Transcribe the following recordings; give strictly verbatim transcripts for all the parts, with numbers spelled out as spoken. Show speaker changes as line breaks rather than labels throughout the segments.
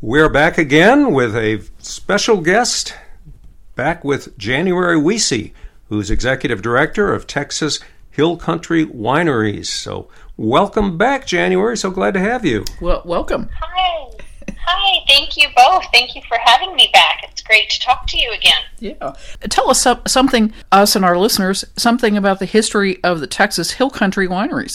We're back again with a special guest, back with January Wiese, who's Executive Director of Texas Hill Country Wineries. So welcome back, January. So glad to have you.
Well, welcome.
Hi. Hi. Thank you both. Thank you for having me back. It's great to talk to you again.
Yeah. Tell us some, something, us and our listeners, something about the history of the Texas Hill Country Wineries.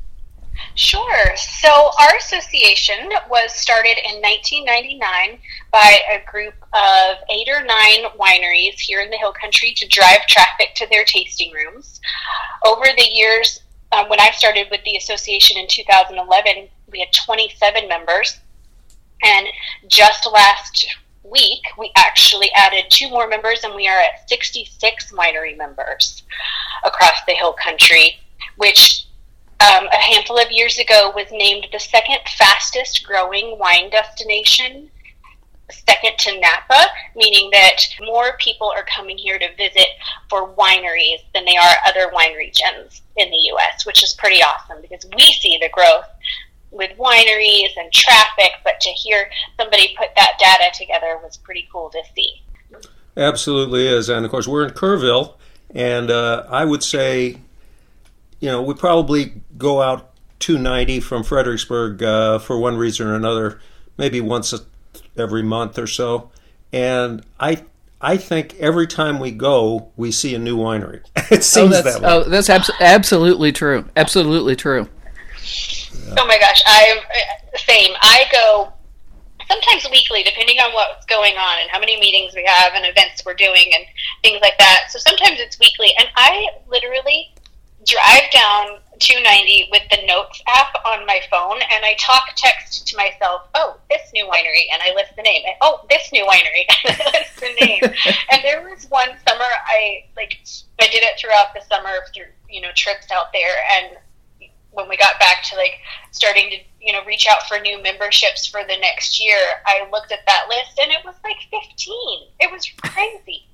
Sure. So our association was started in nineteen ninety-nine by a group of eight or nine wineries here in the Hill Country to drive traffic to their tasting rooms. Over the years, um, when I started with the association in two thousand eleven, we had twenty-seven members. And just last week, we actually added two more members, and we are at sixty-six winery members across the Hill Country, which Um, a handful of years ago was named the second fastest growing wine destination, second to Napa, meaning that more people are coming here to visit for wineries than they are other wine regions in the U S, which is pretty awesome because we see the growth with wineries and traffic, but to hear somebody put that data together was pretty cool to see.
Absolutely is. And of course, we're in Kerrville, and uh, I would say, you know, we probably go out two ninety from Fredericksburg uh, for one reason or another, maybe once every month or so. And I I think every time we go, we see a new winery. It seems
oh, that's,
that way.
Oh, that's abs- absolutely true. Absolutely true.
Yeah. Oh my gosh, I same. I go sometimes weekly, depending on what's going on and how many meetings we have and events we're doing and things like that. So sometimes it's weekly, and I literally drive down two ninety with the Notes app on my phone, and I talk text to myself, oh, this new winery, and I list the name, and oh, this new winery, and I list the name. And there was one summer, I like I did it throughout the summer through, you know, trips out there, and when we got back to like starting to, you know, reach out for new memberships for the next year, I looked at that list, and it was like fifteen. It was crazy.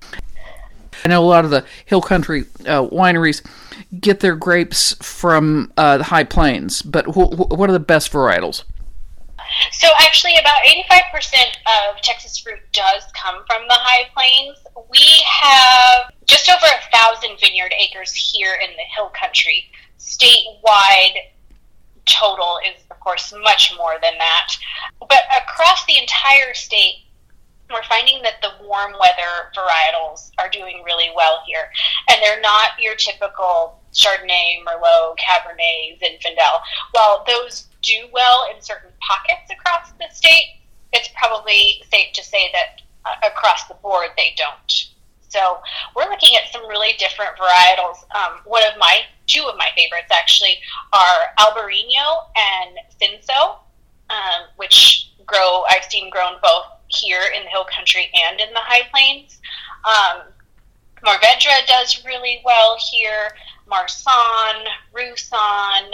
I know a lot of the Hill Country uh, wineries get their grapes from uh, the High Plains, but wh- wh- what are the best varietals?
So actually about eighty-five percent of Texas fruit does come from the High Plains. We have just over a thousand vineyard acres here in the Hill Country. Statewide total is, of course, much more than that. But across the entire state, we're finding that the warm weather varietals are doing really well here. And they're not your typical Chardonnay, Merlot, Cabernet, Zinfandel. While those do well in certain pockets across the state, it's probably safe to say that uh, across the board they don't. So we're looking at some really different varietals. Um, one of my, two of my favorites actually are Albarino and Cinso, um, which grow, I've seen grown both here in the Hill Country and in the High Plains. Um, Mourvedre does really well here. Marsanne, Roussanne,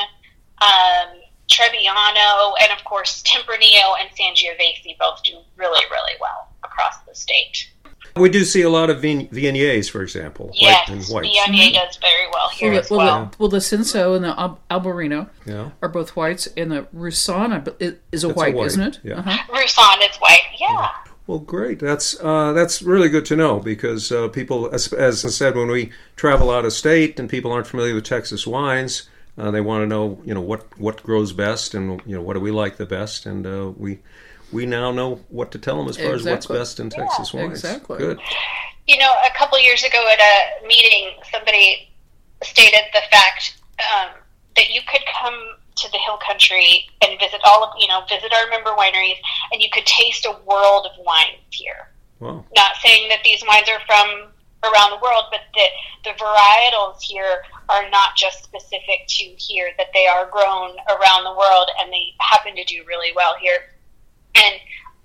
um, Trebbiano, and of course Tempranillo and Sangiovese both do really, really well across the state.
We do see a lot of Vin- Viogniers, for example.
Yes,
white and white.
Viognier mm-hmm. does very well here
well,
as
well.
well.
The, well, the Cinso and the Al- Albarino
yeah.
are both whites, and the Roussanne is a white,
a white,
isn't it?
Yeah.
Uh-huh. Roussanne is white, yeah. yeah.
Well, great. That's uh, that's really good to know because uh, people, as, as I said, when we travel out of state and people aren't familiar with Texas wines, uh, they want to know, you know, what, what grows best and, you know, what do we like the best, and uh, we we now know what to tell them as far
exactly.
as what's best in Texas
yeah,
wines.
Exactly.
Good.
You know, a couple years ago at a meeting, somebody stated the fact um, that you could come to the Hill Country and visit all of, you know, visit our member wineries, and you could taste a world of wines here.
Wow.
Not saying that these wines are from around the world, but that the varietals here are not just specific to here, that they are grown around the world, and they happen to do really well here. And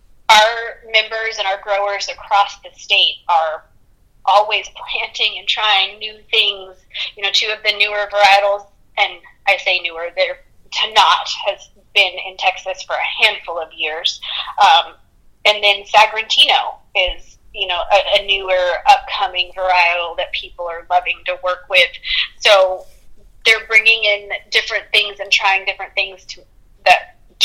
our members and our growers across the state are always planting and trying new things. You know, two of the newer varietals, and I say newer, they're Tannat has been in Texas for a handful of years. Um, and then Sagrantino is, you know, a, a newer upcoming varietal that people are loving to work with. So they're bringing in different things and trying different things to, that do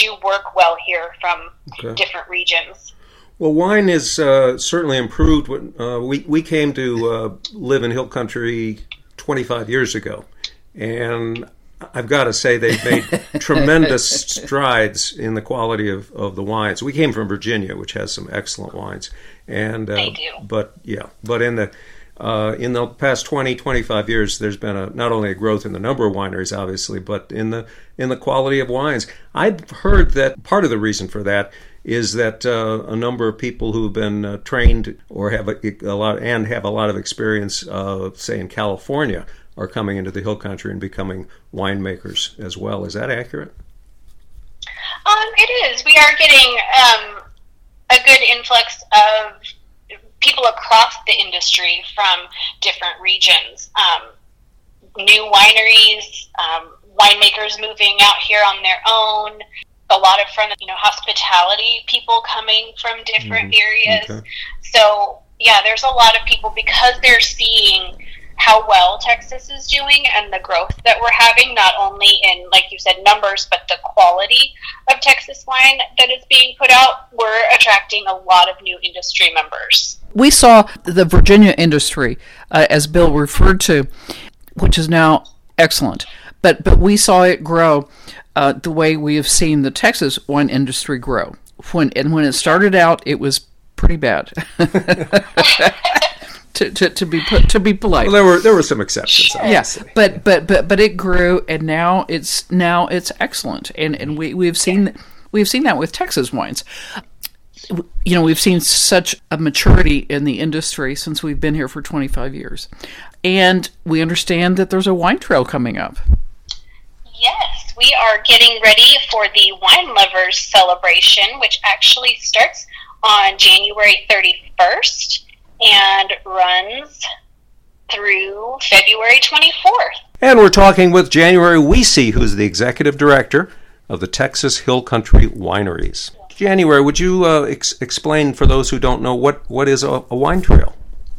do work well here from
Okay.
different regions.
Well, wine is uh, certainly improved. Uh, we we came to uh, live in Hill Country twenty-five years ago, and I've got to say they've made tremendous strides in the quality of, of the wines. We came from Virginia, which has some excellent wines, and uh,
They do.
But yeah, but in the uh, in the past twenty, twenty-five years, there's been a not only a growth in the number of wineries, obviously, but in the in the quality of wines. I've heard that part of the reason for that is that uh, a number of people who've been uh, trained or have a, a lot and have a lot of experience, uh, say in California, are coming into the Hill Country and becoming winemakers as well. Is that accurate?
Um, it is. We are getting um, a good influx of people across the industry from different regions. Um, new wineries, um, winemakers moving out here on their own. A lot of from you know hospitality people coming from different
Mm-hmm.
areas.
Okay.
So yeah, there's a lot of people because they're seeing how well Texas is doing and the growth that we're having, not only in, like you said, numbers, but the quality of Texas wine that is being put out. We're attracting a lot of new industry members.
We saw the Virginia industry, uh, as Bill referred to, which is now excellent, but but we saw it grow uh, the way we have seen the Texas wine industry grow. When and when it started out, it was pretty bad. to, to to be put, to be polite.
Well, there were there were some exceptions.
Yes,
obviously.
but but but but it grew, and now it's now it's excellent, and and we we've seen we've seen that with Texas wines. You know, we've seen such a maturity in the industry since we've been here for twenty-five years, and we understand that there's a wine trail coming up.
Yes, we are getting ready for the Wine Lovers celebration, which actually starts on January thirty-first and runs through February twenty-fourth.
And we're talking with January Wiese, who's the executive director of the Texas Hill Country Wineries. January, would you uh, ex- explain for those who don't know what, what is a, a wine trail?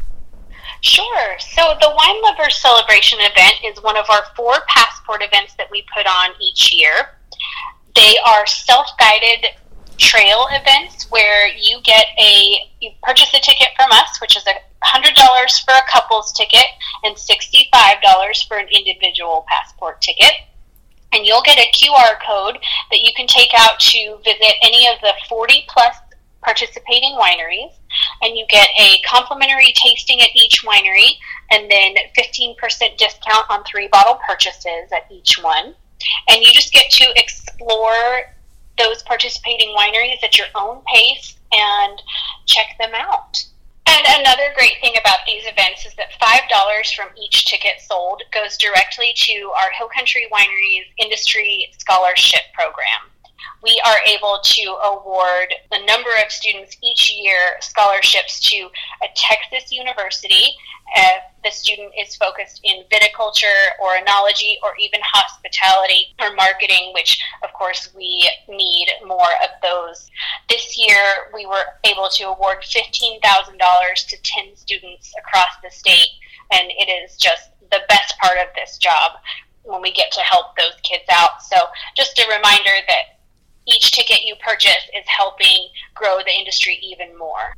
Sure. So the Wine Lovers Celebration event is one of our four passport events that we put on each year. They are self-guided trail events where you get a, you purchase a ticket from us, which is a one hundred dollars for a couple's ticket and sixty-five dollars for an individual passport ticket. And you'll get a Q R code that you can take out to visit any of the forty plus participating wineries, and you get a complimentary tasting at each winery, and then fifteen percent discount on three bottle purchases at each one. And you just get to explore those participating wineries at your own pace and check them out. And another great thing about these events is that five dollars from each ticket sold goes directly to our Hill Country Wineries Industry Scholarship Program. We are able to award a number of students each year scholarships to a Texas university if the student is focused in viticulture or enology or even hospitality or marketing, which of course we need more of those. This year we were able to award fifteen thousand dollars to ten students across the state, and it is just the best part of this job when we get to help those kids out. So just a reminder that each ticket you purchase is helping grow the industry even more.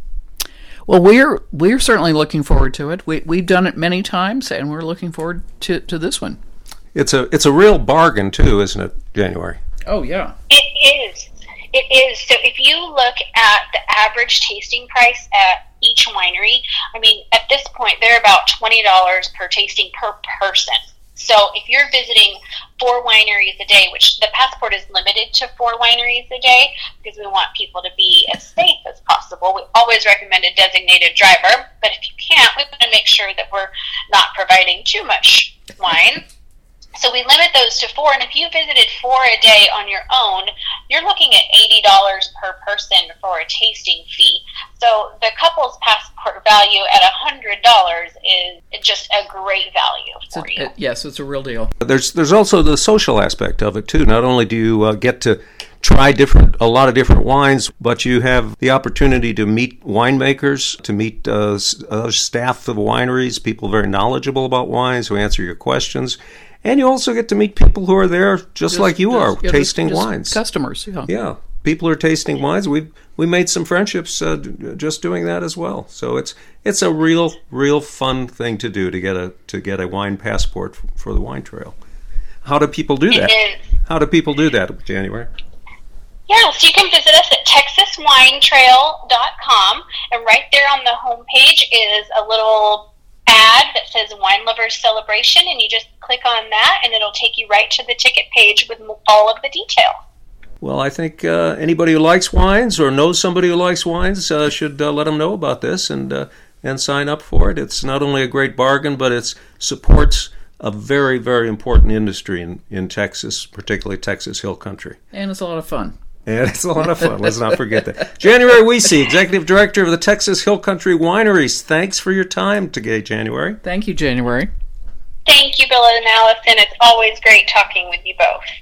Well, we're we're certainly looking forward to it. We we've done it many times, and we're looking forward to, to this one.
It's a it's a real bargain too, isn't it, January?
Oh yeah,
it is. It is. So if you look at the average tasting price at each winery, I mean, at this point they're about twenty dollars per tasting per person. So if you're visiting four wineries a day, which the passport is limited to four wineries a day because we want people to be as safe as possible. We always recommend a designated driver, but if you can't, we want to make sure that we're not providing too much wine. So we limit those to four, and if you visited four a day on your own, you're looking at eighty dollars per person for a tasting fee. So the couple's passport value at one hundred dollars is just a great value for
it's a,
you.
it, yes, it's a real deal.
There's there's also the social aspect of it too. Not only do you uh, get to try different a lot of different wines, but you have the opportunity to meet winemakers, to meet uh, uh, staff of wineries, people very knowledgeable about wines who answer your questions. And you also get to meet people who are there just, just like you
just,
are,
yeah,
tasting
just, just
wines.
Customers, yeah.
Yeah, people are tasting wines. We we made some friendships uh, just doing that as well. So it's it's a real real fun thing to do to get a to get a wine passport for the wine trail. How do people do that? How do people do that, January?
Yeah, so you can visit us at texas wine trail dot com, and right there on the homepage is a little ad that says Wine Lovers Celebration, and you just click on that, and it'll take you right to the ticket page with all of the detail.
Well, I think uh, anybody who likes wines or knows somebody who likes wines uh, should uh, let them know about this and uh, and sign up for it. It's not only a great bargain, but it supports a very, very important industry in, in Texas, particularly Texas Hill Country.
And it's a lot of fun.
And it's a lot of fun. Let's not forget that. January Wiese, Executive Director of the Texas Hill Country Wineries. Thanks for your time today, January.
Thank you, January.
Thank you, Bill and Allison. It's always great talking with you both.